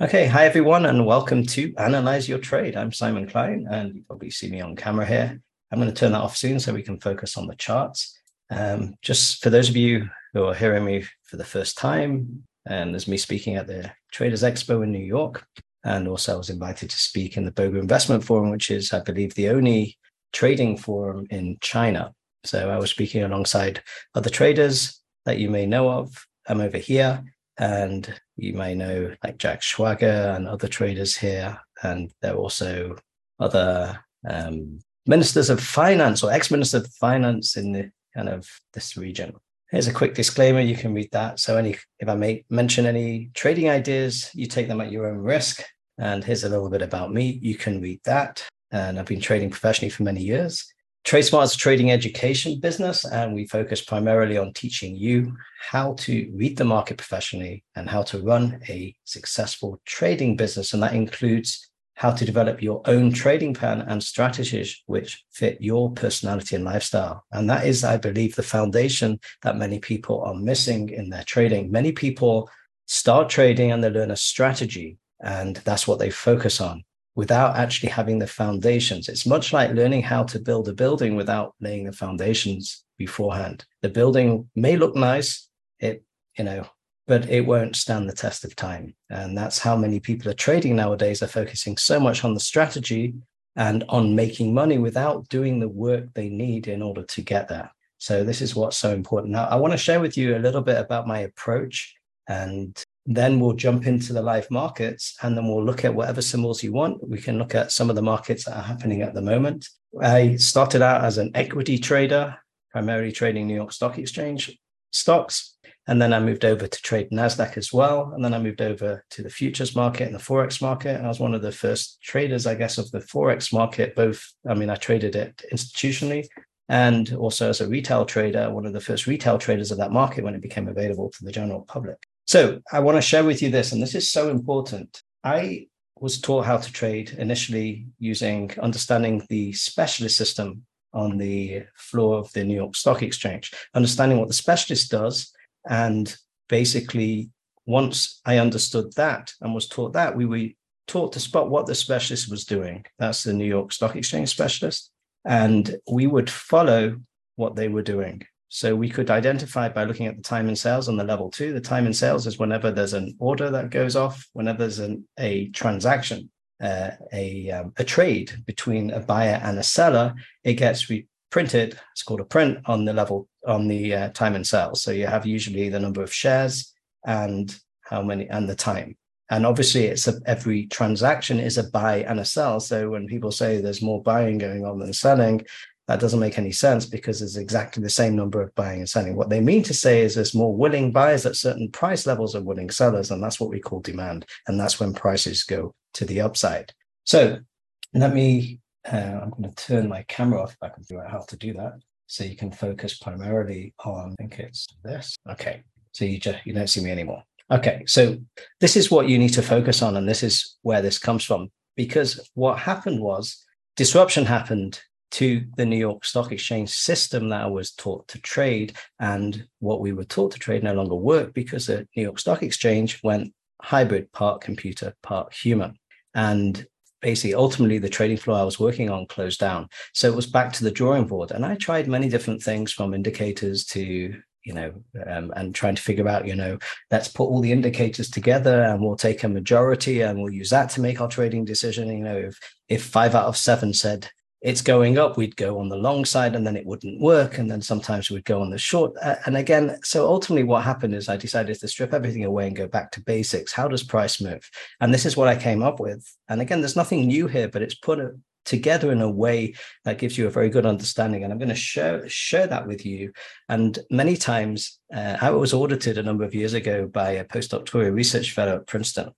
Okay, hi everyone, and welcome to Analyze Your Trade. I'm Simon Klein, and you probably see me on camera here. I'm going to turn that off soon so we can focus on the charts. Just for those of you who are hearing me for the first time, and there's me speaking at the Traders Expo in New York, and also I was invited to speak in the Boga Investment Forum, which is, I believe, the only trading forum in China. So I was speaking alongside other traders that you may know of. I'm over here. And you may know like Jack Schwager and other traders here. And there are also other ministers of finance or ex-ministers of finance in the kind of this region. Here's a quick disclaimer. You can read that. So if I may mention any trading ideas, you take them at your own risk. And here's a little bit about me. You can read that. And I've been trading professionally for many years. TradeSmart is a trading education business, and we focus primarily on teaching you how to read the market professionally and how to run a successful trading business. And that includes how to develop your own trading plan and strategies which fit your personality and lifestyle. And that is, I believe, the foundation that many people are missing in their trading. Many people start trading and they learn a strategy, and that's what they focus on, without actually having the foundations. It's much like learning how to build a building without laying the foundations beforehand. The building may look nice, but it won't stand the test of time. And that's how many people are trading nowadays. Are focusing so much on the strategy and on making money without doing the work they need in order to get there. So this is what's so important. Now, I want to share with you a little bit about my approach, and then we'll jump into the live markets, and then we'll look at whatever symbols you want. We can look at some of the markets that are happening at the moment. I started out as an equity trader, primarily trading New York Stock Exchange stocks. And then I moved over to trade NASDAQ as well. And then I moved over to the futures market and the Forex market. And I was one of the first traders, I guess, of the Forex market. I traded it institutionally and also as a retail trader, one of the first retail traders of that market when it became available to the general public. So I want to share with you this, and this is so important. I was taught how to trade initially understanding the specialist system on the floor of the New York Stock Exchange, understanding what the specialist does. And basically, once I understood that and was taught that, we were taught to spot what the specialist was doing. That's the New York Stock Exchange specialist. And we would follow what they were doing. So we could identify by looking at the time in sales on the level 2. The time in sales is whenever there's an order that goes off, whenever there's a transaction, a trade between a buyer and a seller, it gets printed. It's called a print on the time in sales. So you have usually the number of shares and how many and the time. And obviously, every transaction is a buy and a sell. So when people say there's more buying going on than selling, that doesn't make any sense because there's exactly the same number of buying and selling. What they mean to say is there's more willing buyers at certain price levels of willing sellers, and that's what we call demand. And that's when prices go to the upside. So I'm going to turn my camera off if I can figure out how to do that. So you can focus primarily on, I think it's this. Okay, so you don't see me anymore. Okay, so this is what you need to focus on, and this is where this comes from. Because what happened was disruption happened to the New York Stock Exchange system that I was taught to trade, and what we were taught to trade no longer worked because the New York Stock Exchange went hybrid, part computer, part human. And basically, ultimately, the trading floor I was working on closed down. So it was back to the drawing board. And I tried many different things, from indicators to, and trying to figure out, let's put all the indicators together and we'll take a majority and we'll use that to make our trading decision. If 5 out of 7 said it's going up, we'd go on the long side and then it wouldn't work. And then sometimes we'd go on the short. And again, so ultimately what happened is I decided to strip everything away and go back to basics. How does price move? And this is what I came up with. And again, there's nothing new here, but it's put together in a way that gives you a very good understanding. And I'm going to share that with you. And many times I was audited a number of years ago by a postdoctoral research fellow at Princeton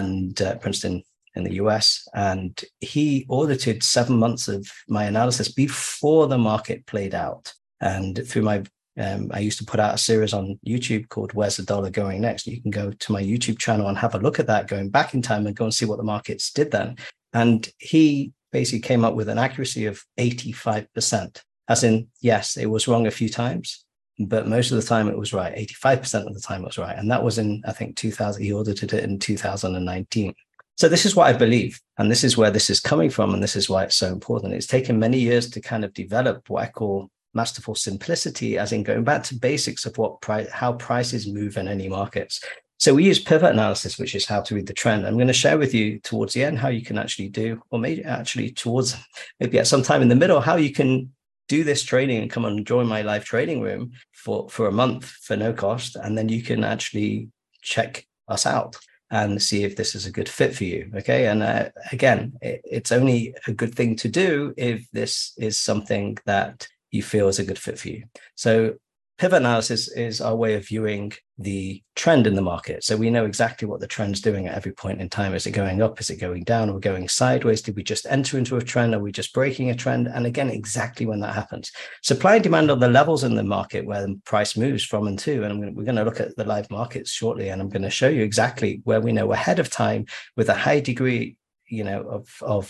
in the US, and he audited 7 months of my analysis before the market played out. And through I used to put out a series on YouTube called Where's the Dollar Going Next? You can go to my YouTube channel and have a look at that, going back in time and go and see what the markets did then. And he basically came up with an accuracy of 85%, as in, yes, it was wrong a few times, but most of the time it was right. 85% of the time it was right. And that was in, I think, 2000. He audited it in 2019. So this is what I believe. And this is where this is coming from. And this is why it's so important. It's taken many years to kind of develop what I call masterful simplicity, as in going back to basics of how prices move in any markets. So we use pivot analysis, which is how to read the trend. I'm going to share with you towards the end how you can actually do, or maybe actually maybe at some time in the middle, how you can do this training and come and join my live trading room for a month for no cost. And then you can actually check us out and see if this is a good fit for you. Okay. And again, it's only a good thing to do if this is something that you feel is a good fit for you. So pivot analysis is our way of viewing the trend in the market. So we know exactly what the trend's doing at every point in time. Is it going up? Is it going down? Are we going sideways? Did we just enter into a trend? Are we just breaking a trend? And again, exactly when that happens. Supply and demand are the levels in the market where the price moves from and to. And we're going to look at the live markets shortly. And I'm going to show you exactly where we know ahead of time with a high degree, of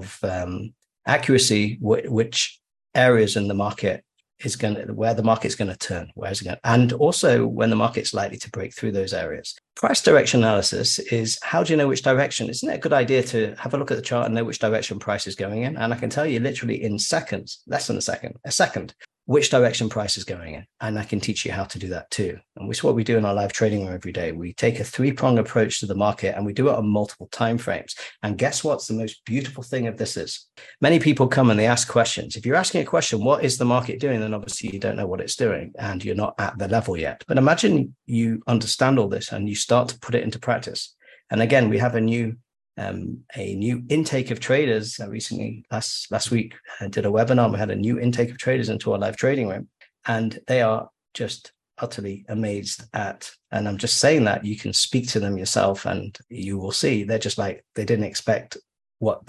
accuracy, which areas in the market where the market's going to turn, and also when the market's likely to break through those areas. Price direction analysis is, how do you know which direction? Isn't it a good idea to have a look at the chart and know which direction price is going in? And I can tell you literally in seconds, less than a second, which direction price is going in. And I can teach you how to do that too. And which is what we do in our live trading room every day. We take a 3-prong approach to the market and we do it on multiple timeframes. And guess what's the most beautiful thing of this is? Many people come and they ask questions. If you're asking a question, what is the market doing? Then obviously you don't know what it's doing and you're not at the level yet. But imagine you understand all this and you start to put it into practice. And again, we have a new intake of traders. Recently, last week, I did a webinar. We had a new intake of traders into our live trading room, and they are just utterly amazed at. And I'm just saying that you can speak to them yourself, and you will see they're just like, they didn't expect what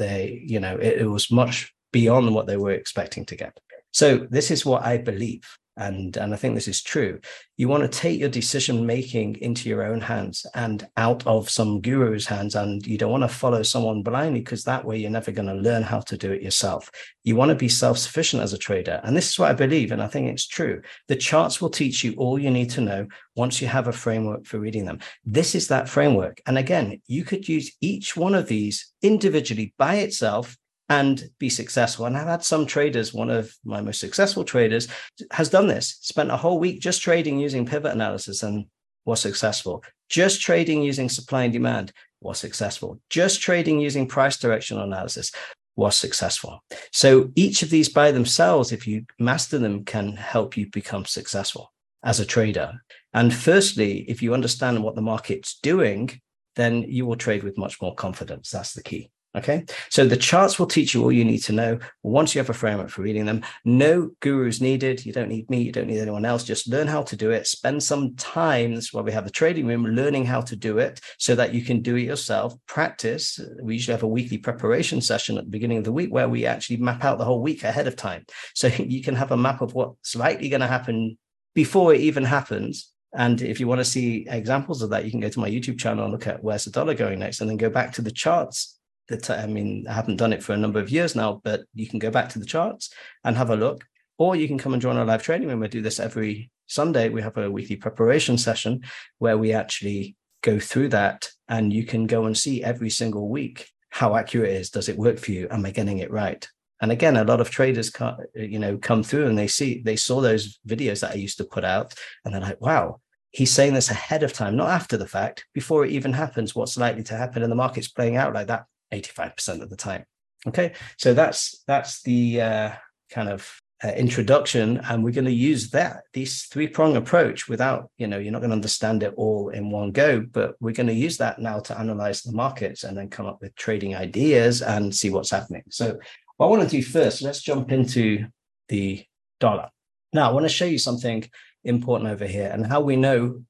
it was much beyond what they were expecting to get. So this is what I believe. And I think this is true. You want to take your decision making into your own hands and out of some guru's hands. And you don't want to follow someone blindly, because that way you're never going to learn how to do it yourself. You want to be self-sufficient as a trader. And this is what I believe. And I think it's true. The charts will teach you all you need to know once you have a framework for reading them. This is that framework. And again, you could use each one of these individually by itself and be successful. And I've had some traders, one of my most successful traders has done this, spent a whole week just trading using pivot analysis and was successful. Just trading using supply and demand was successful. Just trading using price directional analysis was successful. So each of these by themselves, if you master them, can help you become successful as a trader. And firstly, if you understand what the market's doing, then you will trade with much more confidence. That's the key. Okay, so the charts will teach you all you need to know once you have a framework for reading them. No gurus needed. You don't need me. You don't need anyone else. Just learn how to do it. Spend some time. That's why we have the trading room, learning how to do it so that you can do it yourself. Practice. We usually have a weekly preparation session at the beginning of the week where we actually map out the whole week ahead of time. So you can have a map of what's likely going to happen before it even happens. And if you want to see examples of that, you can go to my YouTube channel and look at where's the dollar going next, and then go back to the charts. I haven't done it for a number of years now, but you can go back to the charts and have a look, or you can come and join our live training room. We do this every Sunday. We have a weekly preparation session where we actually go through that, and you can go and see every single week how accurate it is. Does it work for you? Am I getting it right? And again, a lot of traders come through and they saw those videos that I used to put out, and they're like, wow, he's saying this ahead of time, not after the fact, before it even happens, what's likely to happen, and the market's playing out like that 85% of the time. Okay, so that's the kind of introduction, and we're going to use this 3-prong approach without, you're not going to understand it all in one go, but we're going to use that now to analyze the markets and then come up with trading ideas and see what's happening. So what I want to do first, let's jump into the dollar. Now, I want to show you something important over here and how we know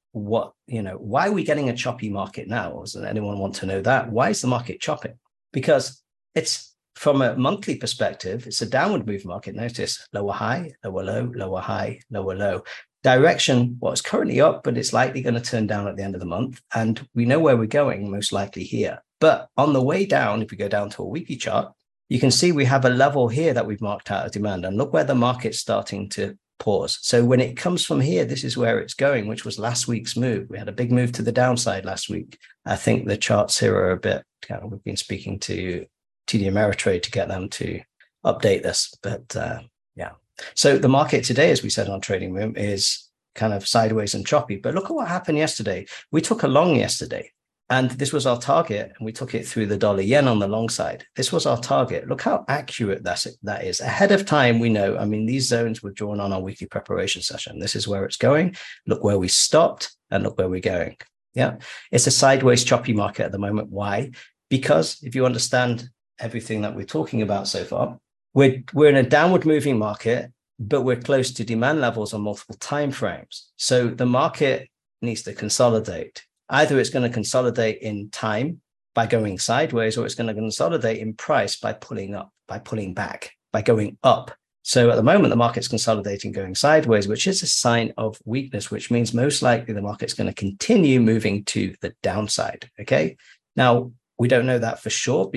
why are we getting a choppy market now? Does anyone want to know that? Why is the market chopping? Because it's, from a monthly perspective, it's a downward move market. Notice lower high, lower low, lower high, lower low. Direction, well, it's currently up, but it's likely going to turn down at the end of the month. And we know where we're going, most likely here. But on the way down, if we go down to a weekly chart, you can see we have a level here that we've marked out as demand. And look where the market's starting to pause. So when it comes from here, this is where it's going, which was last week's move. We had a big move to the downside last week. I think the charts here are a bit, we've been speaking to TD Ameritrade to get them to update this. But yeah. So the market today, as we said on Trading Room, is kind of sideways and choppy. But look at what happened yesterday. We took a long yesterday. And this was our target, and we took it through the dollar yen on the long side. This was our target. Look how accurate that is. Ahead of time, we know, I mean, these zones were drawn on our weekly preparation session. This is where it's going. Look where we stopped and look where we're going. Yeah, it's a sideways choppy market at the moment. Why? Because if you understand everything that we're talking about so far, we're in a downward moving market, but we're close to demand levels on multiple time frames. So the market needs to consolidate. Either it's going to consolidate in time by going sideways, or it's going to consolidate in price by pulling up, by pulling back, by going up. So at the moment, the market's consolidating, going sideways, which is a sign of weakness, which means most likely the market's going to continue moving to the downside. Okay. Now, we don't know that for sure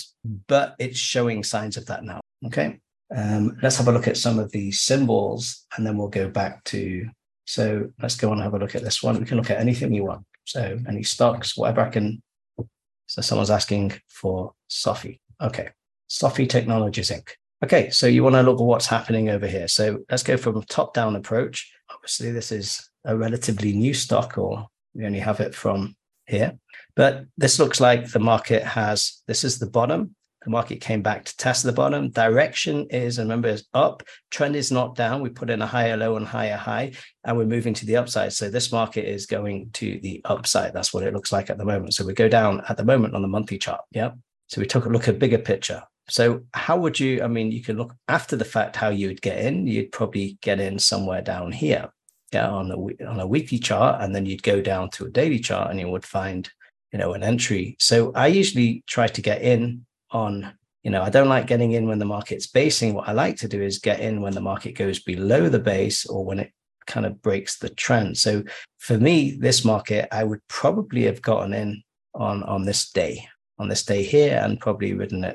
but it's showing signs of that now. Okay. Let's have a look at some of the symbols, and then we'll go back to, so let's go on and have a look at this one. We can look at anything you want. So any stocks, whatever I can. So someone's asking for SOFI. Okay. SOFI Technologies Inc. Okay. So you want to look at what's happening over here. So let's go from a top-down approach. Obviously, this is a relatively new stock, or we only have it from here. But this looks like the market has, this is the bottom. The market came back to test the bottom. Direction is, remember, is up. Trend is not down. We put in a higher low and higher high, and we're moving to the upside. So this market is going to the upside. That's what it looks like at the moment. So we go down at the moment on the monthly chart. Yeah. So we took a look at a bigger picture. So how would you, I mean, you can look after the fact how you would get in. You'd probably get in somewhere down here, yeah, on a weekly chart, and then you'd go down to a daily chart and you would find, an entry. So I usually try to get in on, I don't like getting in when the market's basing. What I like to do is get in when the market goes below the base, or when it kind of breaks the trend. So for me, this market, I would probably have gotten in on this day here, and probably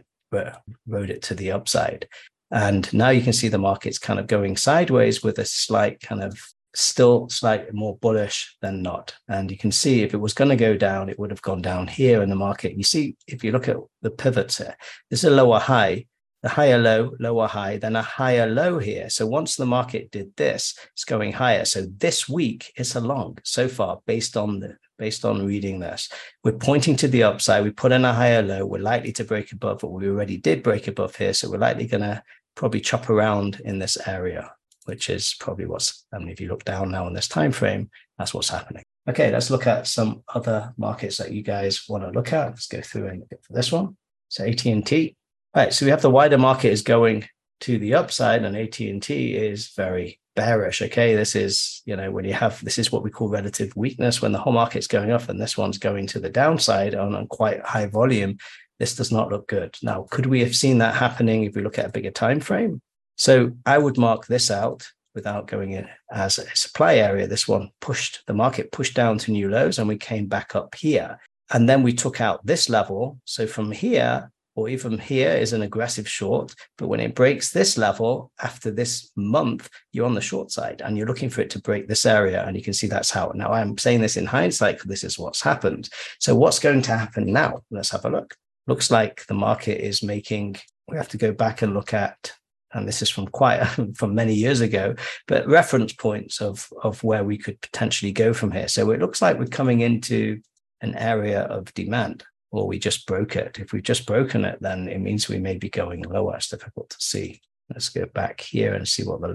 rode it to the upside. And now you can see the market's kind of going sideways with a slight kind of still slightly more bullish than not. And you can see if it was going to go down, it would have gone down here in the market. You see, if you look at the pivots here, this is a lower high, the higher low, lower high, then a higher low here. So once the market did this, it's going higher. So this week it's a long so far based on reading this. We're pointing to the upside. We put in a higher low. We're likely to break above what we already did break above here. So we're likely going to probably chop around in this area, which is probably if you look down now on this time frame, that's what's happening. Okay, let's look at some other markets that you guys want to look at. Let's go through and look at for this one. So AT&T. All right, so we have the wider market is going to the upside, and AT&T is very bearish. Okay, this is, when you have, this is what we call relative weakness, when the whole market's going up and this one's going to the downside on quite high volume. This does not look good. Now, could we have seen that happening if we look at a bigger time frame? So I would mark this out without going in as a supply area. This one the market pushed down to new lows, and we came back up here. And then we took out this level. So from here, or even here, is an aggressive short. But when it breaks this level after this month, you're on the short side and you're looking for it to break this area. And you can see that's how. Now, I'm saying this in hindsight, because this is what's happened. So what's going to happen now? Let's have a look. Looks like the market is making, we have to go back and look at, and this is from many years ago, but reference points of where we could potentially go from here. So it looks like we're coming into an area of demand, or we just broke it. If we've just broken it, then it means we may be going lower. It's difficult to see. Let's go back here and see what the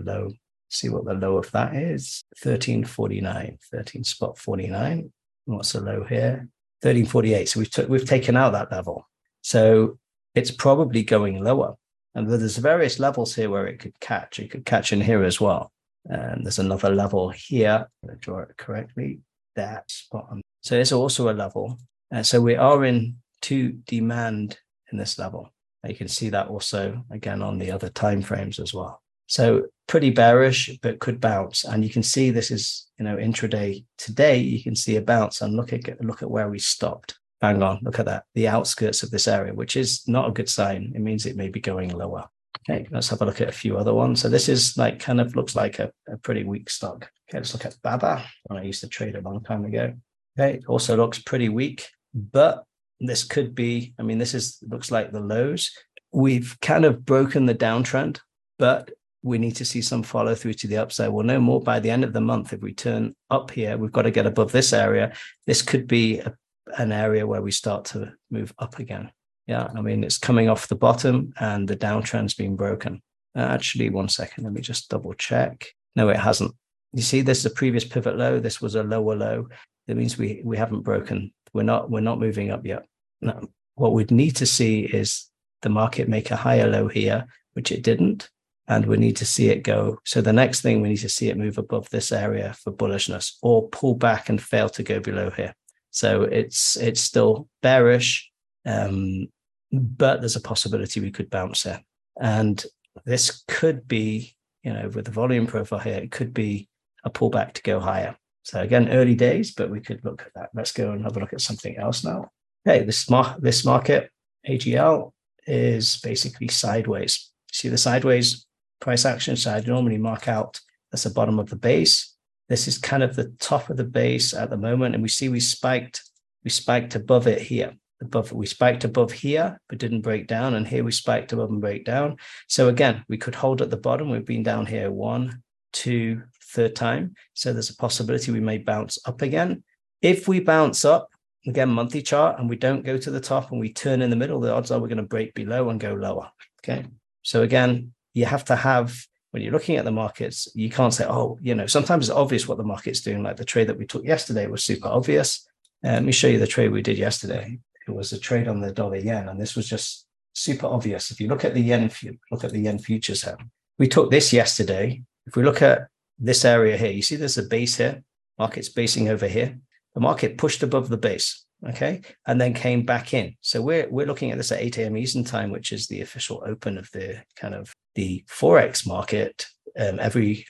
low of that is. 1349, 13.49. What's the low here? 1348. So we've taken out that level. So it's probably going lower. And there's various levels here where it could catch. It could catch in here as well. And there's another level here. I'm going to draw it correctly. That spot. So there's also a level. So we are into demand in this level. You can see that also again on the other time frames as well. So pretty bearish, but could bounce. And you can see this is, intraday today. You can see a bounce, and look at where we stopped. Hang on, look at that. The outskirts of this area, which is not a good sign. It means it may be going lower. Okay, let's have a look at a few other ones. So this is like kind of looks like a pretty weak stock. Okay, let's look at Baba. I used to trade a long time ago. Okay, it also looks pretty weak, but this could be, I mean, looks like the lows. We've kind of broken the downtrend, but we need to see some follow through to the upside. We'll know more by the end of the month. If we turn up here, we've got to get above this area. This could be an area where we start to move up again. Yeah, I mean, it's coming off the bottom and the downtrend's been broken. Actually, 1 second, let me just double check. No, it hasn't. You see, this is a previous pivot low. This was a lower low. That means we haven't broken. We're not moving up yet. No, what we'd need to see is the market make a higher low here, which it didn't. And we need to see it go. So the next thing, we need to see it move above this area for bullishness or pull back and fail to go below here. So it's still bearish. But there's a possibility we could bounce there. And this could be, with the volume profile here, it could be a pullback to go higher. So again, early days, but we could look at that. Let's go and have a look at something else now. Okay, this market, AGL, is basically sideways. See the sideways price action side, normally mark out, that's the bottom of the base. This is kind of the top of the base at the moment. And we see we spiked above it here. We spiked above here, but didn't break down. And here we spiked above and break down. So again, we could hold at the bottom. We've been down here 1, 2, third time. So there's a possibility we may bounce up again. If we bounce up, again, monthly chart, and we don't go to the top and we turn in the middle, the odds are we're going to break below and go lower. Okay. So again, you have to have, when you're looking at the markets, you can't say, sometimes it's obvious what the market's doing. Like the trade that we took yesterday was super obvious. Let me show you the trade we did yesterday. It was a trade on the dollar yen, and this was just super obvious. If you look at the yen, futures here, we took this yesterday. If we look at this area here, you see there's a base here. Market's basing over here. The market pushed above the base, okay, and then came back in. So we're looking at this at 8 a.m. Eastern time, which is the official open of the kind of the forex market. Every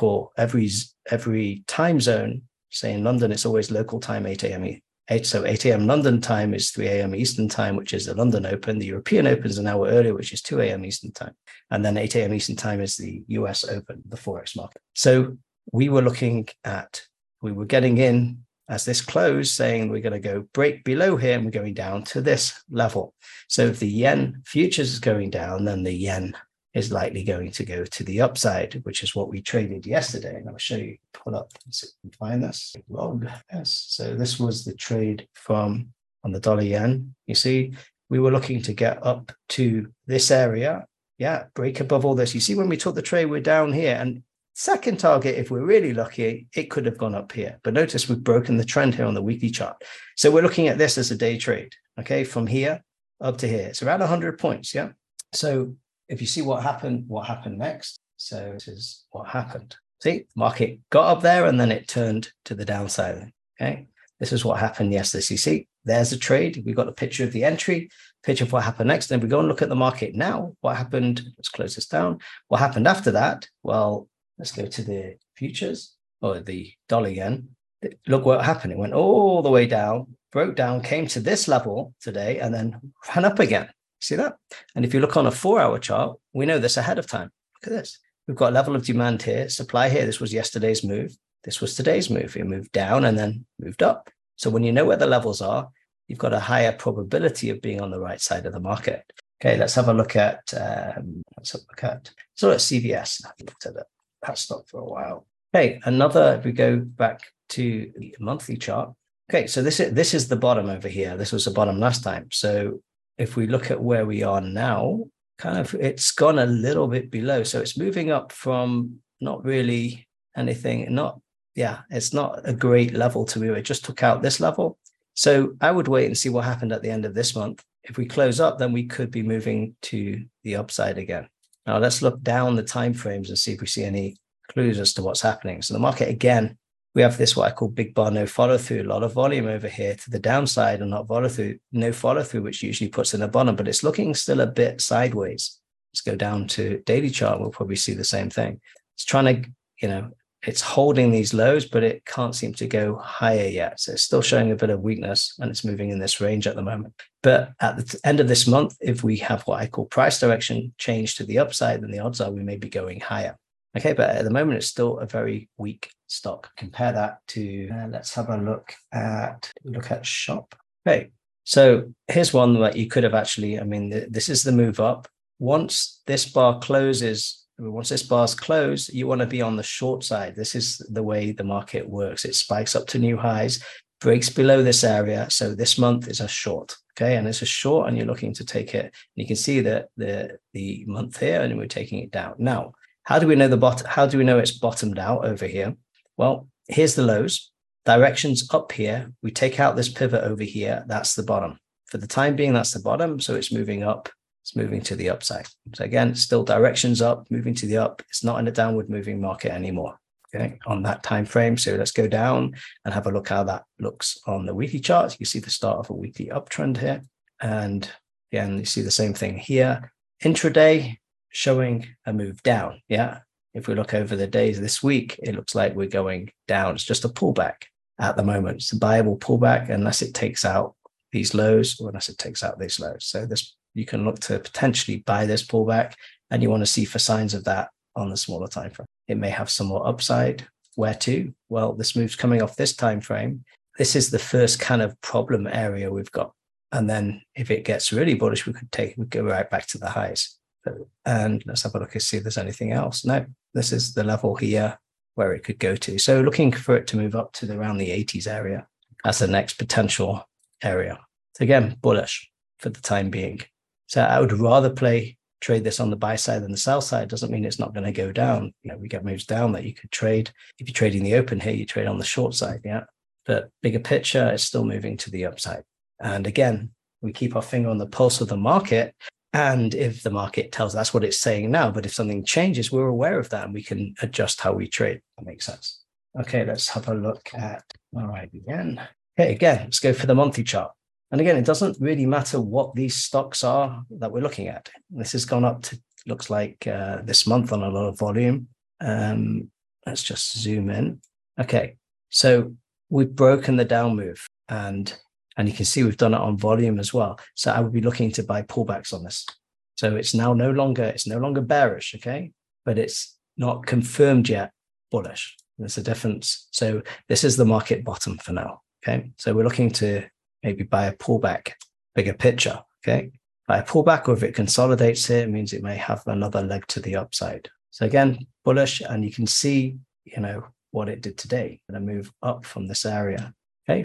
time zone. Say in London, it's always local time 8 a.m. So 8 a.m. London time is 3 a.m. Eastern time, which is the London Open. The European Open is an hour earlier, which is 2 a.m. Eastern time. And then 8 a.m. Eastern time is the US Open, the Forex market. So we were getting in as this closed, saying we're going to go break below here and we're going down to this level. So if the yen futures is going down, then the yen is likely going to go to the upside, which is what we traded yesterday. And I'll show you, pull up and see if you can find this. Log. Yes. So this was the trade on the dollar yen. You see, we were looking to get up to this area. Yeah, break above all this. You see, when we took the trade, we're down here. And second target, if we're really lucky, it could have gone up here. But notice we've broken the trend here on the weekly chart. So we're looking at this as a day trade, okay, from here up to here. It's around 100 points, yeah? So if you see what happened next, so this is what happened. See, market got up there and then it turned to the downside, okay? This is what happened yesterday. So you see, there's a trade. We've got a picture of the entry, picture of what happened next. Then we go and look at the market now. What happened? Let's close this down. What happened after that? Well, let's go to the futures or the dollar yen. Look what happened. It went all the way down, broke down, came to this level today, and then ran up again. See that? And if you look on a 4-hour chart, we know this ahead of time. Look at this. We've got a level of demand here, supply here. This was yesterday's move. This was today's move. It moved down and then moved up. So when you know where the levels are, you've got a higher probability of being on the right side of the market. Okay, let's have a look at CVS. I've looked at that stock for a while. Okay, if we go back to the monthly chart. Okay, so this is the bottom over here. This was the bottom last time. So if we look at where we are now, kind of it's gone a little bit below. So it's moving up from not really anything, it's not a great level to move. It just took out this level. So I would wait and see what happened at the end of this month. If we close up, then we could be moving to the upside again. Now let's look down the time frames and see if we see any clues as to what's happening. So the market, again, we have this, what I call big bar, no follow through, a lot of volume over here to the downside and no follow through, which usually puts in a bottom, but it's looking still a bit sideways. Let's go down to daily chart. We'll probably see the same thing. It's trying to, it's holding these lows, but it can't seem to go higher yet. So it's still showing a bit of weakness and it's moving in this range at the moment. But at the end of this month, if we have what I call price direction change to the upside, then the odds are we may be going higher. Okay, but at the moment, it's still a very weak stock. Compare that to, let's have a look at SHOP. Okay, so here's one that you could have actually, this is the move up. Once this bar closes, once this bar's closed, you want to be on the short side. This is the way the market works. It spikes up to new highs, breaks below this area. So this month is a short, okay? And it's a short and you're looking to take it. And you can see that the month here and we're taking it down. Now, how do we know how do we know it's bottomed out over here? Well, here's the lows. Directions up here. We take out this pivot over here. That's the bottom. For the time being, that's the bottom. So it's moving up. It's moving to the upside. So again, still directions up, moving to the up. It's not in a downward moving market anymore, okay, on that time frame. So let's go down and have a look how that looks on the weekly chart. You can see the start of a weekly uptrend here. And again, you see the same thing here. Intraday showing a move down, yeah. If we look over the days this week, it looks like we're going down. It's just a pullback at the moment. It's a buyable pullback unless it takes out these lows or unless it takes out these lows. So this, you can look to potentially buy this pullback and you want to see for signs of that on the smaller time frame. It may have some more upside. Where to? Well, this move's coming off this time frame. This is the first kind of problem area we've got. And then if it gets really bullish, we go right back to the highs. And let's have a look and see if there's anything else. No, this is the level here where it could go to. So looking for it to move up to around the 80s area as the next potential area. So again, bullish for the time being. So I would rather trade this on the buy side than the sell side. Doesn't mean it's not going to go down. You know, we get moves down that you could trade. If you're trading the open here, you trade on the short side, yeah. But bigger picture, it's still moving to the upside. And again, we keep our finger on the pulse of the market. And if the market tells us that's what it's saying now, but if something changes, we're aware of that and we can adjust how we trade. That makes sense. Okay, let's have a look at, all right, again. Okay, again, let's go for the monthly chart. And again, it doesn't really matter what these stocks are that we're looking at. This has gone up to, looks like this month on a lot of volume. Let's just zoom in. Okay, so we've broken the down move and you can see we've done it on volume as well. So I would be looking to buy pullbacks on this. So it's now no longer bearish, okay? But it's not confirmed yet bullish. There's a difference. So this is the market bottom for now, okay? So we're looking to maybe buy a pullback, bigger picture, okay? Buy a pullback, or if it consolidates here, it means it may have another leg to the upside. So again, bullish, and you can see, you know, what it did today, and a move up from this area, okay?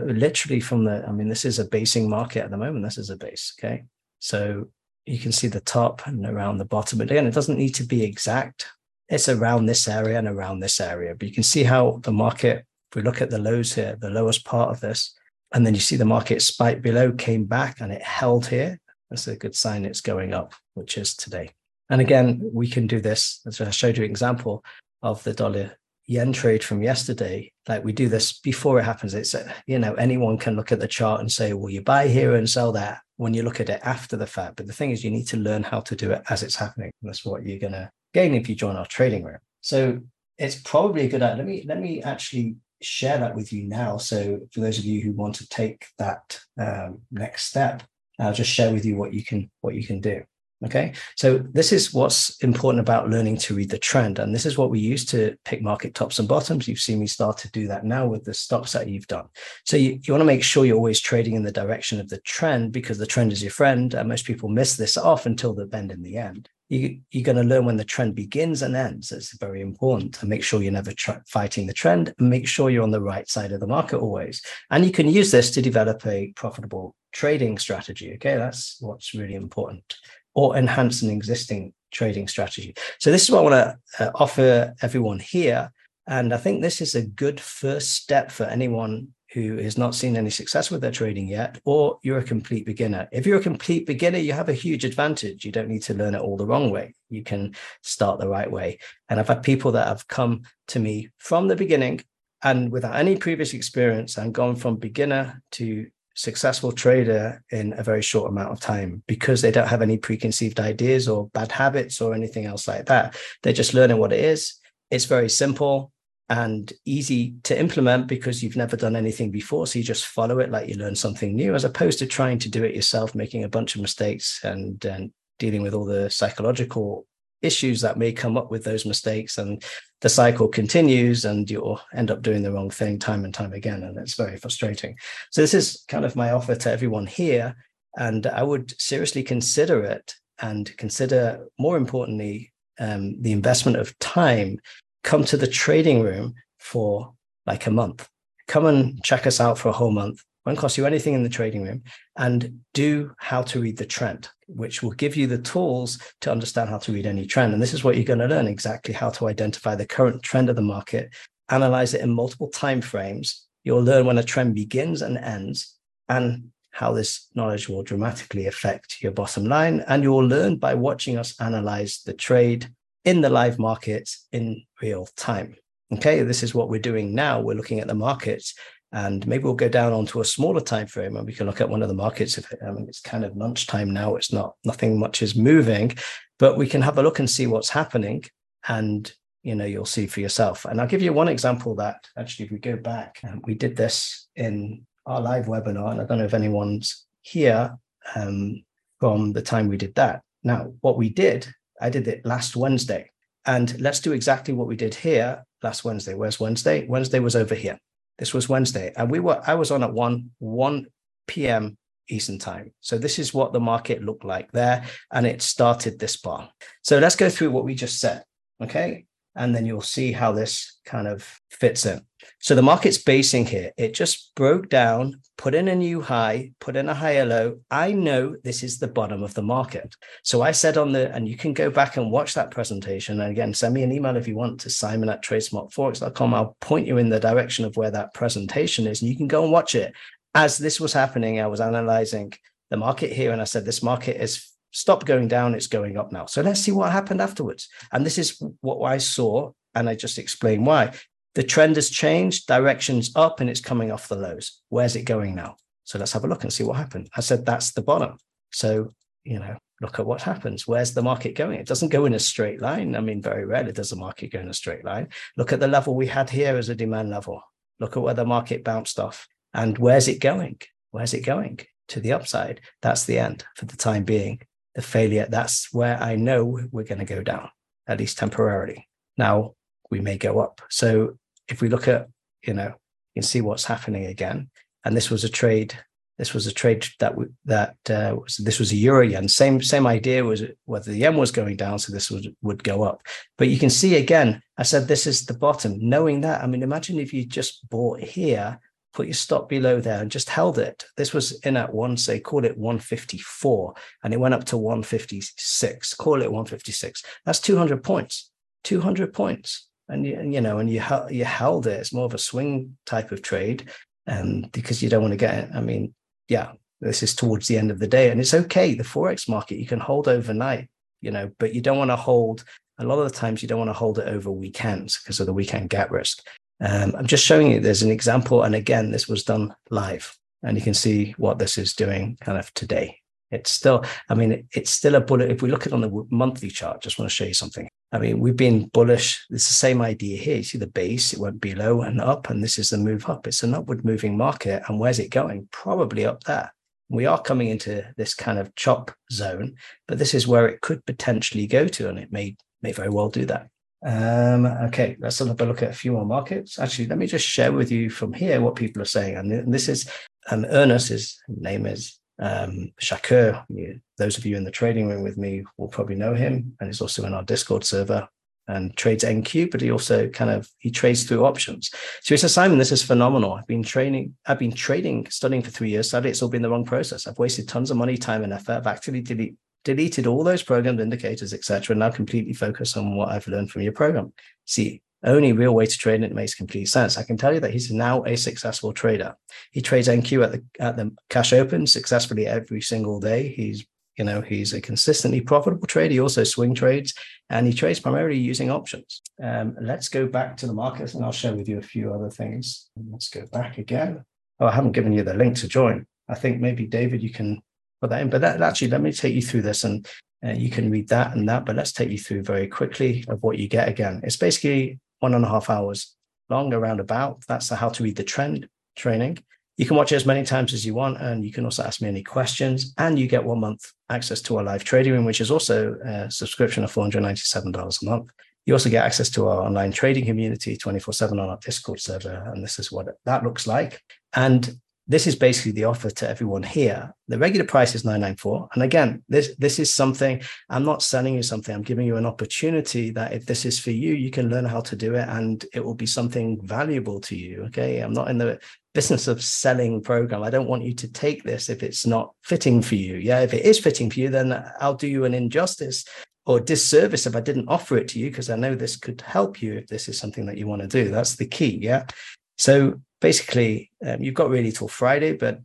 This is a basing market at the moment. This is a base, okay? So you can see the top and around the bottom. But again, it doesn't need to be exact. It's around this area and around this area. But you can see how the market, if we look at the lows here, the lowest part of this, and then you see the market spike below, came back and it held here. That's a good sign it's going up, which is today. And again, we can do this. As I showed you an example of the dollar yen trade from yesterday. Like, we do this before it happens. It's, anyone can look at the chart and say, well, you buy here and sell that when you look at it after the fact. But the thing is, you need to learn how to do it as it's happening. That's what you're going to gain if you join our trading room. So it's probably a good idea. Let me actually share that with you now. So for those of you who want to take that next step, I'll just share with you what you can do. Okay, so this is what's important about learning to read the trend, and this is what we use to pick market tops and bottoms. You've seen me start to do that now with the stocks that you've done. So you want to make sure you're always trading in the direction of the trend, because the trend is your friend, and most people miss this off until the bend in the end. You're going to learn when the trend begins and ends. It's very important to make sure you're never fighting the trend, and make sure you're on the right side of the market always. And you can use this to develop a profitable trading strategy. Okay, that's what's really important, or enhance an existing trading strategy. So this is what I want to offer everyone here. And I think this is a good first step for anyone who has not seen any success with their trading yet, or you're a complete beginner. If you're a complete beginner, you have a huge advantage. You don't need to learn it all the wrong way. You can start the right way. And I've had people that have come to me from the beginning and without any previous experience, and gone from beginner to successful trader in a very short amount of time, because they don't have any preconceived ideas or bad habits or anything else like that. They're just learning what it is. It's very simple. and easy to implement because you've never done anything before. So you just follow it like you learn something new, as opposed to trying to do it yourself, making a bunch of mistakes and dealing with all the psychological issues that may come up with those mistakes. And the cycle continues and you'll end up doing the wrong thing time and time again. And it's very frustrating. So this is kind of my offer to everyone here. And I would seriously consider it, and consider, more importantly, the investment of time. Come to the trading room for like a month. Come and check us out for a whole month. Won't cost you anything in the trading room, and do how to read the trend, which will give you the tools to understand how to read any trend. And this is what you're going to learn: exactly how to identify the current trend of the market, analyze it in multiple time frames. You'll learn when a trend begins and ends, and how this knowledge will dramatically affect your bottom line. And you will learn by watching us analyze the trade in the live markets in real time. Okay, this is what we're doing now. We're looking at the markets, and maybe we'll go down onto a smaller time frame and we can look at one of the markets. It's kind of lunchtime now, it's nothing much is moving, but we can have a look and see what's happening, and you'll see for yourself. And I'll give you one example that actually, if we go back, we did this in our live webinar, and I don't know if anyone's here from the time we did that. Now, what we did, I did it last Wednesday, and let's do exactly what we did here last Wednesday. Where's Wednesday? Wednesday was over here. This was Wednesday, and I was on at 1 p.m. Eastern time. So this is what the market looked like there, and it started this bar. So let's go through what we just said, okay? And then you'll see how this kind of fits in. So the market's basing here. It just broke down, put in a new high, put in a higher low. I know this is the bottom of the market. So I said and you can go back and watch that presentation. And again, send me an email if you want to simon@tradesmartforex.com. I'll point you in the direction of where that presentation is, and you can go and watch it. As this was happening, I was analyzing the market here, and I said, this market is stopped going down, it's going up now. So let's see what happened afterwards. And this is what I saw, and I just explained why. The trend has changed, direction's up, and it's coming off the lows. Where's it going now? So let's have a look and see what happened. I said, that's the bottom. So, look at what happens. Where's the market going? It doesn't go in a straight line. Very rarely does the market go in a straight line. Look at the level we had here as a demand level. Look at where the market bounced off. And where's it going? Where's it going? To the upside. That's the end for the time being. The failure, that's where I know we're going to go down, at least temporarily. Now, we may go up. So if we look at, you can see what's happening again. And this was a trade. This was a trade this was a euro yen. Same idea, was whether the yen was going down, so this would go up. But you can see again, I said this is the bottom. Knowing that, imagine if you just bought here, put your stop below there and just held it. This was in at call it 154, and it went up to 156. Call it 156. That's 200 points. 200 points. And you held it. It's more of a swing type of trade, because you don't want to get it. This is towards the end of the day, and it's okay. The Forex market, you can hold overnight, but you don't want to hold, a lot of the times you don't want to hold it over weekends because of the weekend gap risk. I'm just showing you, there's an example. And again, this was done live, and you can see what this is doing kind of today. It's still, it's still a bullet. If we look at it on the monthly chart, just want to show you something. We've been bullish. It's the same idea here. You see the base, it went below and up, and this is the move up. It's an upward moving market. And where's it going? Probably up there. We are coming into this kind of chop zone, but this is where it could potentially go to, and it may very well do that. Okay, let's have a look at a few more markets. Actually, let me just share with you from here what people are saying. And this is Ernest, his name is Shakur. Those of you in the trading room with me will probably know him, and he's also in our Discord server and trades NQ, but he also he trades through options. So he says, Simon, this is phenomenal. I've been trading, studying for 3 years. Sadly, it's all been the wrong process. I've wasted tons of money, time, and effort. I've actually deleted all those programmed indicators, etc., and now completely focus on what I've learned from your program. See, only real way to trade it makes complete sense. I can tell you that he's now a successful trader. He trades NQ at the cash open successfully every single day. He's a consistently profitable trader. He also swing trades, and he trades primarily using options. Let's go back to the markets, and I'll share with you a few other things. Let's go back again. Oh, I haven't given you the link to join. I think maybe David, you can put that in, but actually, let me take you through this, and you can read that and that, but let's take you through very quickly of what you get again. It's basically 1.5 hours long, around about. That's the How to Read the Trend training. You can watch it as many times as you want, and you can also ask me any questions, and you get 1 month access to our live trading room, which is also a subscription of $497 a month. You also get access to our online trading community 24/7 on our Discord server, and this is what that looks like. And this is basically the offer to everyone here. The regular price is $994. And again, this is something, I'm not selling you something, I'm giving you an opportunity that if this is for you, you can learn how to do it and it will be something valuable to you, okay? I'm not in the business of selling program. I don't want you to take this if it's not fitting for you. Yeah, if it is fitting for you, then I'll do you an injustice or disservice if I didn't offer it to you, because I know this could help you if this is something that you want to do. That's the key, yeah? So basically, you've got really till Friday, but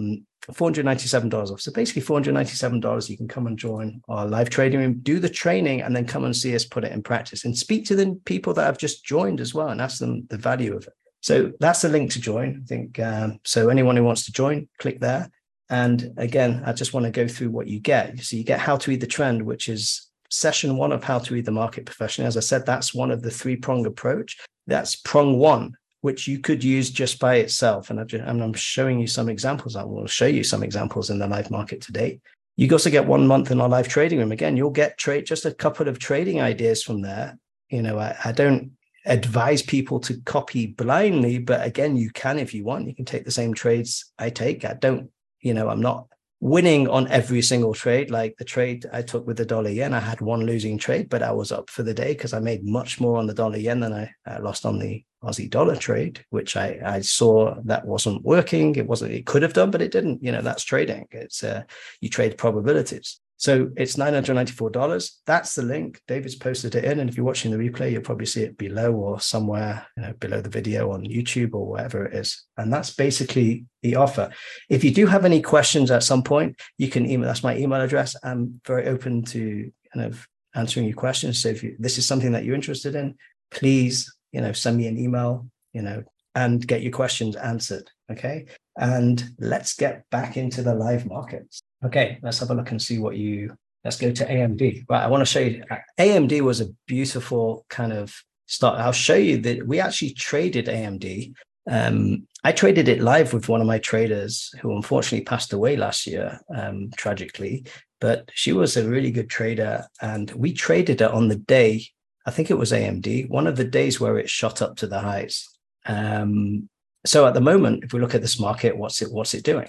$497 off. So basically $497, you can come and join our live trading room, do the training, and then come and see us put it in practice and speak to the people that have just joined as well and ask them the value of it. So that's the link to join. I think, so anyone who wants to join, click there. And again, I just want to go through what you get. So you get How to Read the Trend, which is session 1 of How to Read the Market Professionally. As I said, that's one of the 3-prong approach. That's prong 1, which you could use just by itself. And I'm showing you some examples. I will show you some examples in the live market today. You also get 1 month in our live trading room. Again, you'll get just a couple of trading ideas from there. You know, I don't advise people to copy blindly, but again, you can if you want. You can take the same trades I take. I'm not winning on every single trade. Like the trade I took with the dollar yen, I had 1 losing trade, but I was up for the day because I made much more on the dollar yen than I lost on the Aussie dollar trade, which I saw that wasn't working. It could have done, but it didn't. You know, that's trading. It's you trade probabilities. So it's $994. That's the link. David's posted it in. And if you're watching the replay, you'll probably see it below or somewhere, below the video on YouTube or wherever it is. And that's basically the offer. If you do have any questions at some point, you can email. That's my email address. I'm very open to kind of answering your questions. So if this is something that you're interested in, please, send me an email, and get your questions answered. Okay. And let's get back into the live markets. Okay, let's have a look and see let's go to AMD. Right, I want to show you, AMD was a beautiful kind of start. I'll show you that we actually traded AMD. I traded it live with one of my traders who unfortunately passed away last year, tragically, but she was a really good trader. And we traded it on the day, I think it was AMD, one of the days where it shot up to the highs. So at the moment, if we look at this market, what's it doing?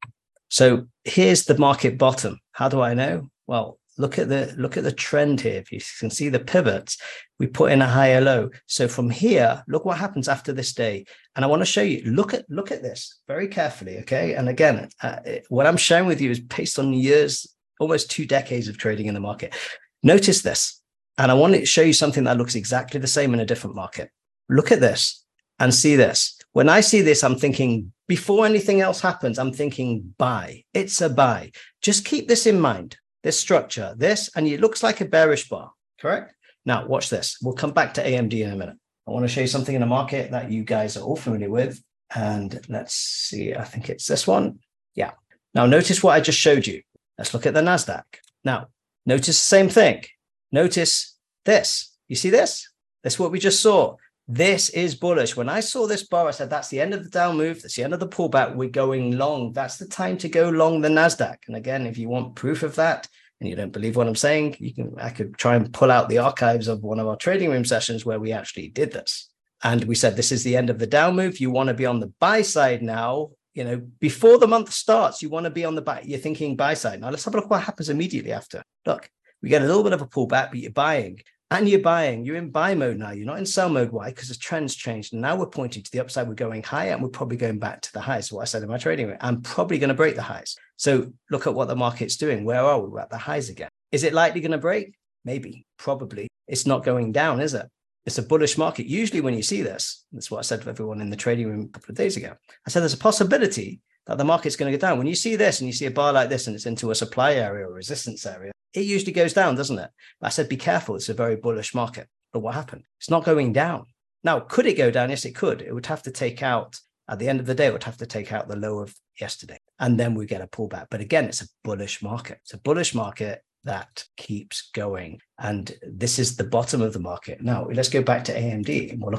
So here's the market bottom. How do I know? Well, look at the trend here. If you can see the pivots, we put in a higher low. So from here, look what happens after this day. And I want to show you, look at this very carefully, okay? And again, what I'm sharing with you is based on years, almost 2 decades of trading in the market. Notice this. And I want to show you something that looks exactly the same in a different market. Look at this and see this. When I see this, I'm thinking, before anything else happens, I'm thinking buy. It's a buy. Just keep this in mind, this structure, and it looks like a bearish bar, correct? Now, watch this. We'll come back to AMD in a minute. I want to show you something in the market that you guys are all familiar with. And let's see, I think it's this one. Yeah. Now, notice what I just showed you. Let's look at the NASDAQ. Now, notice the same thing. Notice this. You see this? That's what we just saw. This is bullish. When I saw this bar, I said, that's the end of the down move. That's the end of the pullback. We're going long. That's the time to go long the NASDAQ. And again, if you want proof of that and you don't believe what I'm saying, I could try and pull out the archives of one of our trading room sessions where we actually did this. And we said, this is the end of the down move. You want to be on the buy side now. Before the month starts, you want to be on the buy. You're thinking buy side. Now let's have a look what happens immediately after. Look, we get a little bit of a pullback, but you're buying. And you're buying, you're in buy mode now. You're not in sell mode. Why? Because the trend's changed. And now we're pointing to the upside. We're going higher and we're probably going back to the highs. So what I said in my trading room, I'm probably going to break the highs. So look at what the market's doing. Where are we? We're at the highs again. Is it likely going to break? Maybe, probably. It's not going down, is it? It's a bullish market. Usually when you see this, that's what I said to everyone in the trading room a couple of days ago. I said, there's a possibility that the market's going to go down. When you see this and you see a bar like this and it's into a supply area or resistance area, it usually goes down, doesn't it? But I said, be careful. It's a very bullish market. But what happened? It's not going down. Now, could it go down? Yes, it could. It would have to take out, at the end of the day, it would have to take out the low of yesterday. And then we get a pullback. But again, it's a bullish market. It's a bullish market that keeps going. And this is the bottom of the market. Now, let's go back to AMD and we'll look at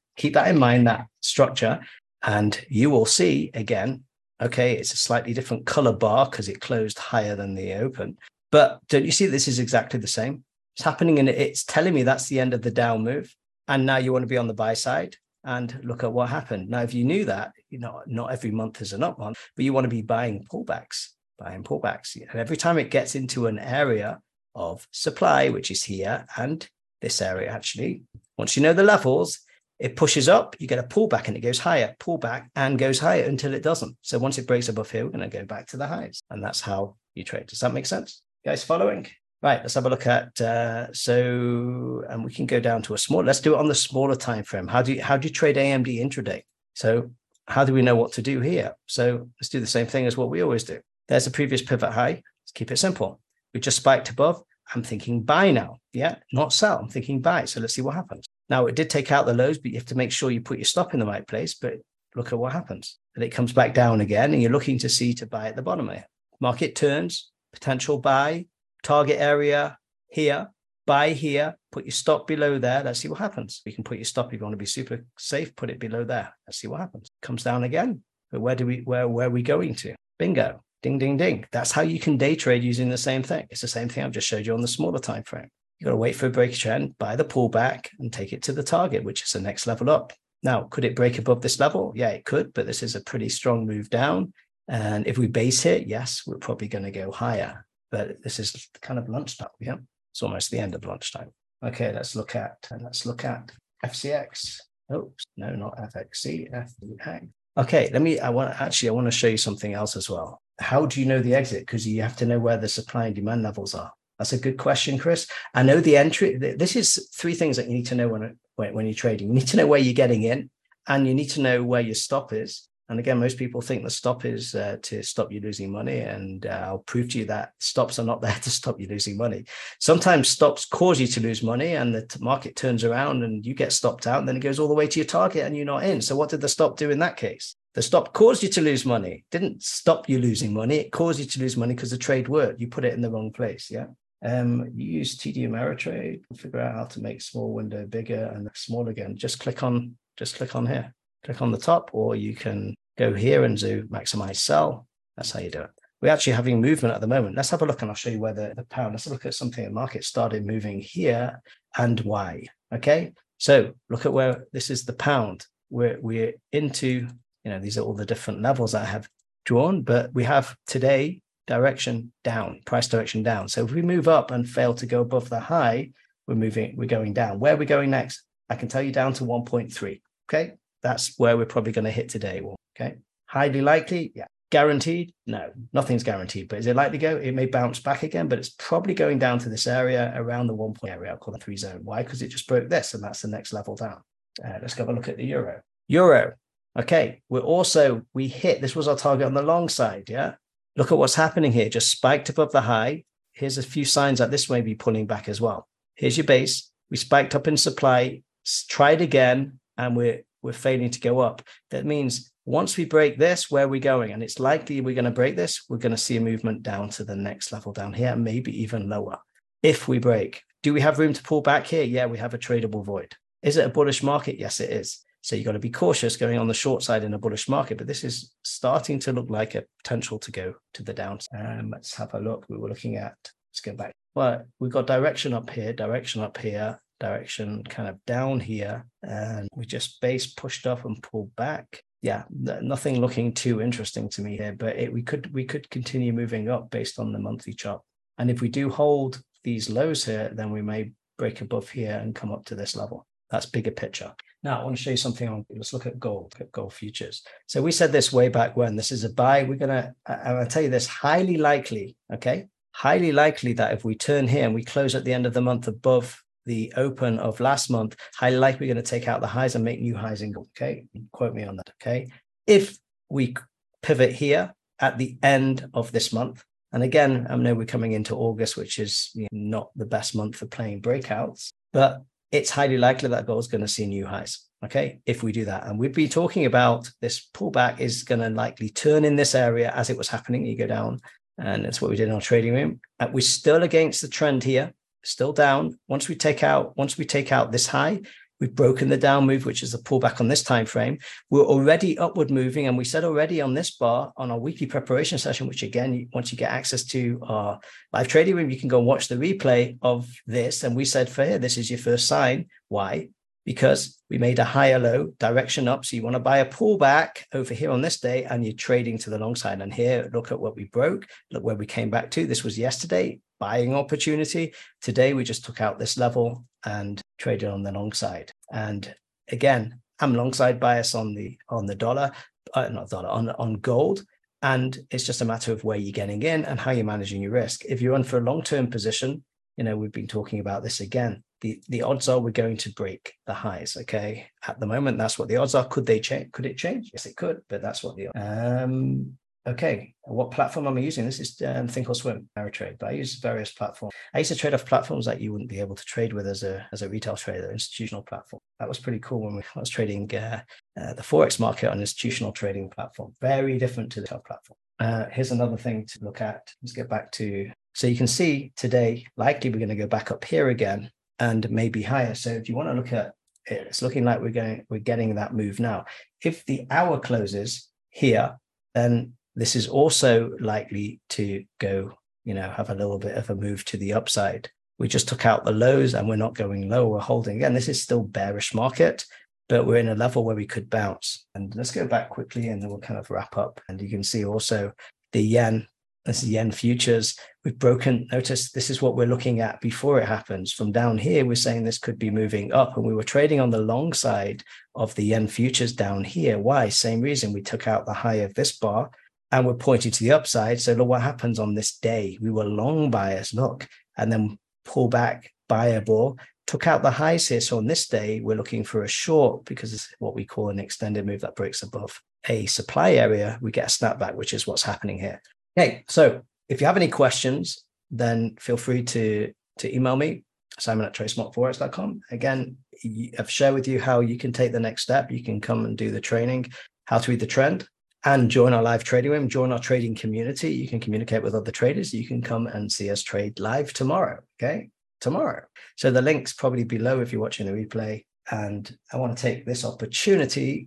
Keep that in mind, that structure, and you will see again, okay, it's a slightly different color bar because it closed higher than the open. But don't you see this is exactly the same? It's happening and it's telling me that's the end of the down move. And now you want to be on the buy side and look at what happened. Now, if you knew that, not every month is an up month, but you want to be buying pullbacks. And every time it gets into an area of supply, which is here and this area, actually, once you know the levels, it pushes up, you get a pullback and it goes higher, pullback and goes higher until it doesn't. So once it breaks above here, we're going to go back to the highs. And that's how you trade. Does that make sense? You guys following? Right, let's have a look at, and we can go down to let's do it on the smaller time frame. How do you trade AMD intraday? So how do we know what to do here? So let's do the same thing as what we always do. There's a previous pivot high. Let's keep it simple. We just spiked above. I'm thinking buy now. Yeah, not sell. I'm thinking buy. So let's see what happens. Now, it did take out the lows, but you have to make sure you put your stop in the right place. But look at what happens. And it comes back down again, and you're looking to see to buy at the bottom here. Market turns, potential buy, target area here, buy here, put your stop below there. Let's see what happens. You can put your stop if you want to be super safe, put it below there. Let's see what happens. Comes down again. But where are we going to? Bingo. Ding, ding, ding. That's how you can day trade using the same thing. It's the same thing I've just showed you on the smaller time frame. You've got to wait for a break trend, buy the pullback, and take it to the target, which is the next level up. Now, could it break above this level? Yeah, it could, but this is a pretty strong move down. And if we base hit, yes, we're probably going to go higher. But this is kind of lunchtime. Yeah, it's almost the end of lunchtime. Okay, let's look at FCX. Oh, no, not FXC, FDX. Okay, I want to show you something else as well. How do you know the exit? Because you have to know where the supply and demand levels are. That's a good question, Chris. I know the entry. This is three things that you need to know when you're trading. You need to know where you're getting in, and you need to know where your stop is. And again, most people think the stop is to stop you losing money. And I'll prove to you that stops are not there to stop you losing money. Sometimes stops cause you to lose money, and the market turns around and you get stopped out, and then it goes all the way to your target and you're not in. So what did the stop do in that case? The stop caused you to lose money. It didn't stop you losing money. It caused you to lose money because the trade worked. You put it in the wrong place. Yeah. You use TD Ameritrade to figure out how to make small window bigger and small again. Just click on here. Click on the top, or you can go here and do maximize sell. That's how you do it. We're actually having movement at the moment. Let's have a look and I'll show you where the pound, let's look at something. The market started moving here and why. Okay. So look at where this is the pound. We're into, these are all the different levels that I have drawn, but we have today direction down, price direction down. So if we move up and fail to go above the high, we're going down. Where are we going next? I can tell you down to 1.3. Okay. That's where we're probably going to hit today. Okay. Highly likely. Yeah. Guaranteed? No, nothing's guaranteed, but is it likely to go? It may bounce back again, but it's probably going down to this area around the 1 point area. I'll call the 3 zone. Why? Because it just broke this, and that's the next level down. Let's have a look at the euro. Euro. Okay. We hit, this was our target on the long side. Yeah. Look at what's happening here. Just spiked above the high. Here's a few signs that this may be pulling back as well. Here's your base. We spiked up in supply, tried again, and we're failing to go up. That means once we break this, where are we going? And it's likely we're going to break this. We're going to see a movement down to the next level down here, maybe even lower. If we break, do we have room to pull back here? Yeah, we have a tradable void. Is it a bullish market? Yes, it is. So you've got to be cautious going on the short side in a bullish market, but this is starting to look like a potential to go to the downside. Let's have a look. We were looking at, let's go back. Well, we've got direction up here, direction kind of down here, and we just base pushed up and pulled back. Yeah, nothing looking too interesting to me here, but we could continue moving up based on the monthly chart. And if we do hold these lows here, then we may break above here and come up to this level. That's bigger picture. Now, I want to show you something on, let's look at gold futures. So we said this way back when, this is a buy. I'll tell you this, highly likely that if we turn here and we close at the end of the month above the open of last month, highly likely we're going to take out the highs and make new highs in gold. Okay. Quote me on that. Okay. If we pivot here at the end of this month, and again, I know we're coming into August, which is not the best month for playing breakouts, but it's highly likely that gold is going to see new highs. Okay. If we do that, and we've been talking about this pullback is going to likely turn in this area as it was happening. You go down, and that's what we did in our trading room. We're still against the trend here. Still down. Once we take out this high, We've broken the down move, which is the pullback on this time frame. We're already upward moving. And we said already on this bar on our weekly preparation session, which again, once you get access to our live trading room, you can go and watch the replay of this. And we said for here, this is your first sign. Why? Because we made a higher low direction up. So you want to buy a pullback over here on this day and you're trading to the long side. And here, look at what we broke. Look where we came back to. This was yesterday, buying opportunity. Today, we just took out this level and traded on the long side. And again, I'm long side bias on the dollar, on gold. And it's just a matter of where you're getting in and how you're managing your risk. If you're on for a long-term position, we've been talking about this again. The odds are we're going to break the highs. Okay, at the moment, that's what the odds are. Could they change? Could it change? Yes, it could, but that's what okay, what platform am I using? This is Thinkorswim, Ameritrade, but I use various platforms. I used to trade off platforms that you wouldn't be able to trade with as a retail trader, institutional platform. That was pretty cool when I was trading the Forex market on an institutional trading platform. Very different to the retail platform. Here's another thing to look at. Let's get back to, so you can see today, likely we're going to go back up here again and maybe higher. So if you want to look at it, it's looking like we're getting that move now. If the hour closes here, then this is also likely to go, have a little bit of a move to the upside. We just took out the lows and we're not going low, we're holding. Again, this is still bearish market, but we're in a level where we could bounce. And let's go back quickly and then we'll kind of wrap up. And you can see also the yen. This is yen futures. We've broken, notice this is what we're looking at before it happens. From down here, we're saying this could be moving up, and we were trading on the long side of the yen futures down here. Why? Same reason. We took out the high of this bar and we're pointing to the upside. So look what happens on this day. We were long bias, look, and then pull back, buyer ball, took out the highs here. So on this day, we're looking for a short because it's what we call an extended move that breaks above a supply area. We get a snapback, which is what's happening here. Okay, so if you have any questions, then feel free to email me, simon@tradesmartforex.com. Again, I've shared with you how you can take the next step. You can come and do the training, how to read the trend, and join our live trading room, join our trading community. You can communicate with other traders. You can come and see us trade live tomorrow, okay? Tomorrow. So the link's probably below if you're watching the replay. And I want to take this opportunity,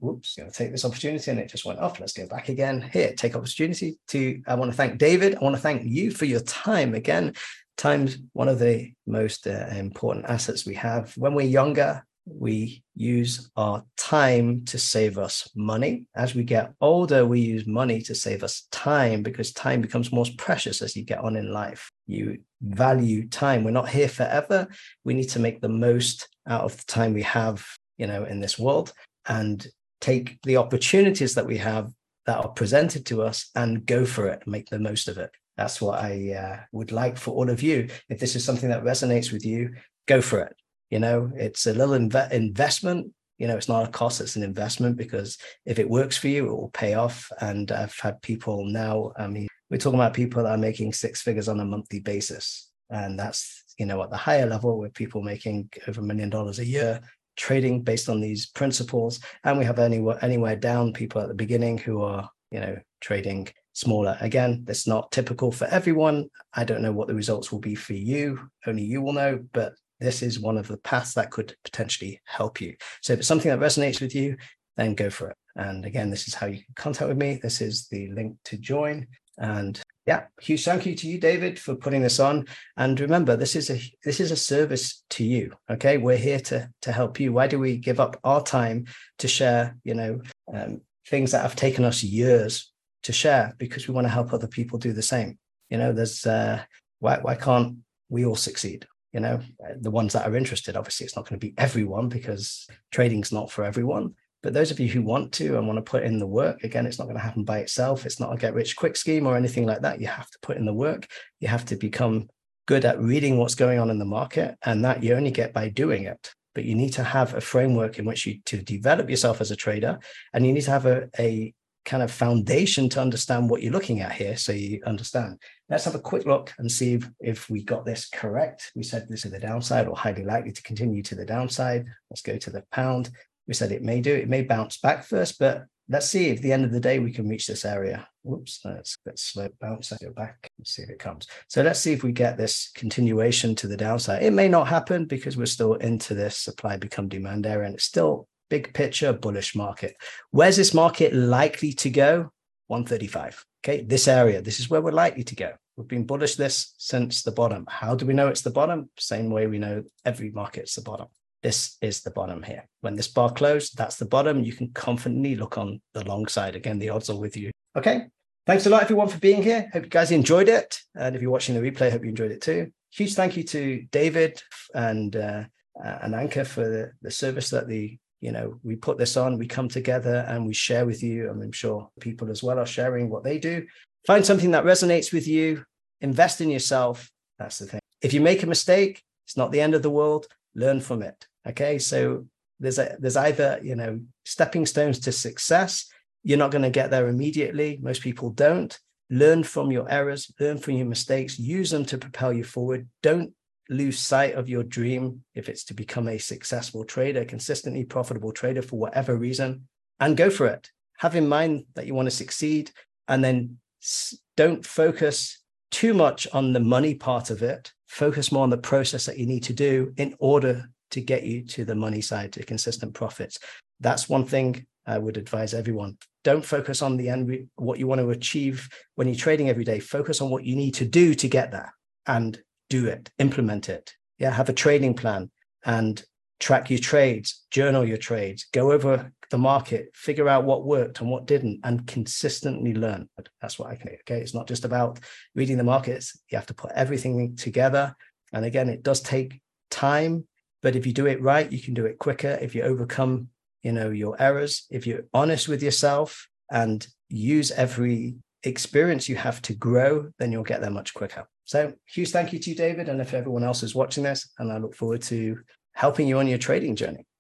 and it just went off. Let's go back again. Here, take opportunity I want to thank David. I want to thank you for your time. Again, time's one of the most important assets we have. When we're younger, we use our time to save us money. As we get older, we use money to save us time because time becomes more precious as you get on in life. You value time. We're not here forever. We need to make the most out of the time we have, in this world, and take the opportunities that we have that are presented to us and go for it and make the most of it. That's what I would like for all of you. If this is something that resonates with you, go for it. It's a little investment. It's not a cost, it's an investment, because if it works for you, it will pay off. And I've had people now, we're talking about people that are making six figures on a monthly basis. And that's, at the higher level with people making over $1 million a year, trading based on these principles. And we have anywhere down people at the beginning who are, trading smaller. Again, that's not typical for everyone. I don't know what the results will be for you. Only you will know, but this is one of the paths that could potentially help you. So if it's something that resonates with you, then go for it. And again, this is how you can contact with me. This is the link to join. And yeah, huge thank you to you, David, for putting this on. And remember, this is a service to you. Okay, we're here to help you. Why do we give up our time to share, things that have taken us years to share? Because we want to help other people do the same. There's why can't we all succeed? The ones that are interested. Obviously, it's not going to be everyone because trading's not for everyone. But those of you who want to and want to put in the work, again, it's not going to happen by itself. It's not a get rich quick scheme or anything like that. You have to put in the work. You have to become good at reading what's going on in the market, and that you only get by doing it. But you need to have a framework in which to develop yourself as a trader, and you need to have a kind of foundation to understand what you're looking at here, so you understand. Let's have a quick look and see if we got this correct. We said this is the downside, or highly likely to continue to the downside. Let's go to the pound. We said it may bounce back first, but let's see if at the end of the day we can reach this area. Whoops, let's slow bounce. Go back and see if it comes. So let's see if we get this continuation to the downside. It may not happen because we're still into this supply become demand area, and it's still big picture bullish market. Where's this market likely to go? 135. Okay, this area, this is where we're likely to go. We've been bullish this since the bottom. How do we know it's the bottom? Same way we know every market's the bottom. This is the bottom here. When this bar closed, that's the bottom. You can confidently look on the long side. Again, the odds are with you. Okay. Thanks a lot, everyone, for being here. Hope you guys enjoyed it. And if you're watching the replay, I hope you enjoyed it too. Huge thank you to David and Ananka for the service that we put this on. We come together and we share with you. And I'm sure people as well are sharing what they do. Find something that resonates with you. Invest in yourself. That's the thing. If you make a mistake, it's not the end of the world. Learn from it. Okay. So there's either, stepping stones to success. You're not going to get there immediately. Most people don't. Learn from your errors, learn from your mistakes, use them to propel you forward. Don't lose sight of your dream if it's to become a successful trader, consistently profitable trader for whatever reason, and go for it. Have in mind that you want to succeed, and then don't focus too much on the money part of it. Focus more on the process that you need to do in order to get you to the money side, to consistent profits. That's one thing I would advise everyone. Don't focus on the end, what you want to achieve when you're trading every day. Focus on what you need to do to get there and do it, implement it. Yeah, have a trading plan and track your trades, journal your trades, go over the market, figure out what worked and what didn't, and consistently learn. That's what I can do. Okay. It's not just about reading the markets. You have to put everything together. And again, it does take time, but if you do it right, you can do it quicker. If you overcome your errors, if you're honest with yourself and use every experience you have to grow, then you'll get there much quicker. So huge thank you to you, David, and if everyone else is watching this, and I look forward to helping you on your trading journey.